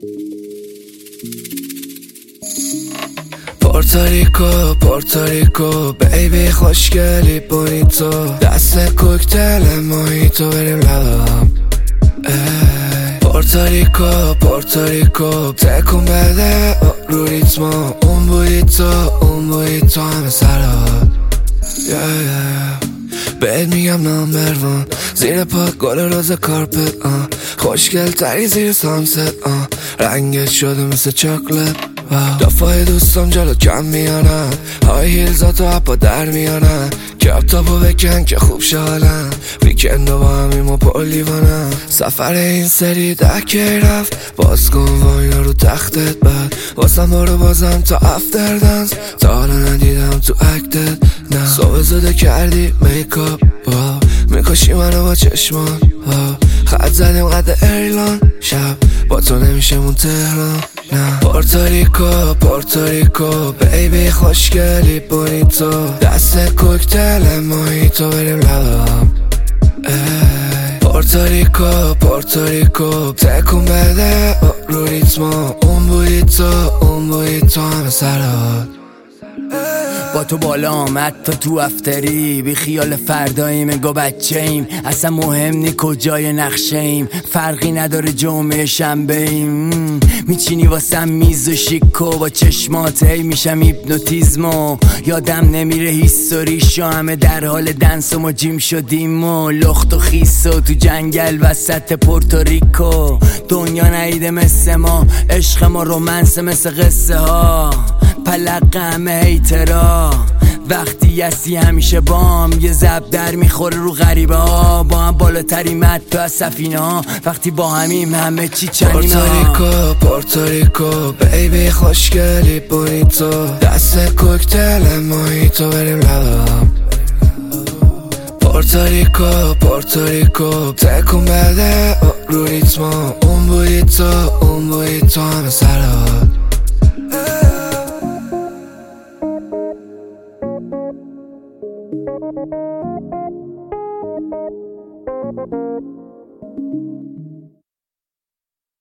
پورتوریکو پورتوریکو بیبی خوشگلی بونیتو دست کوکتل موهیتو بریم لبم. پورتوریکو پورتوریکو تکون بده رو ریتما، اون بوی تو همه سرات. بهت میگم نامبر وان، زیر پات گل روز کارپت خوشگل تری زیر سانست رنگت شده مثل چاکلت. دفعه دوستم جلو کم میانن، های هیلزاتو اپا در میانن، کپتاپو بکن که خوب شالن، ویکند با همیم و پولیوانن. سفر این سری دکی رفت، باز کن واینا رو تختت بعد واسم برو بازم تا افتر دنس، تا حالا ندیدم تو اکتت نه. صبح زده کردی میکاپ میکشی منو با چشمان خط زدیم قد ایرلان، شب با تو نمیشمون تهران نه. پورتوریکو پورتوریکو بیبی خوشگلی بونیتو دست کوکتل موهیتو بریم لبم. پورتوریکو پورتوریکو تکون بده رو ریتما، اون بوی تو همه سرات. با تو بالا آمد تا تو افتری، بی خیال فرداییم گو بچه ایم، اصلا مهم نی کجای نقشه ایم، فرقی نداره جمعه شنبه ایم. میچینی واسم میز و شیکو با چشمات هی میشم هیپنوتیزمو، یادم نمیره هیستوریشو، همه در حال دنس و ما جیم شدیم و لخت و خیس و تو جنگل وسط پورتوریکو. دنیا نیده مثل ما، عشق ما رومنس مثل قصه ها، پلق همه هیترا وقتی هستی همیشه بام، یه زب در میخوره رو غریبه ها، با هم بالاتری مد تو از سفینه ها، وقتی با همیم همه چی چنیمه ها. پورتوریکو پورتوریکو بیبی خوشگلی بونیتو دست کوکتل موهیتو بریم لبم. پورتوریکو پورتوریکو تکون بده رو ریتما، اون بوی تو همه سرات. Thank you.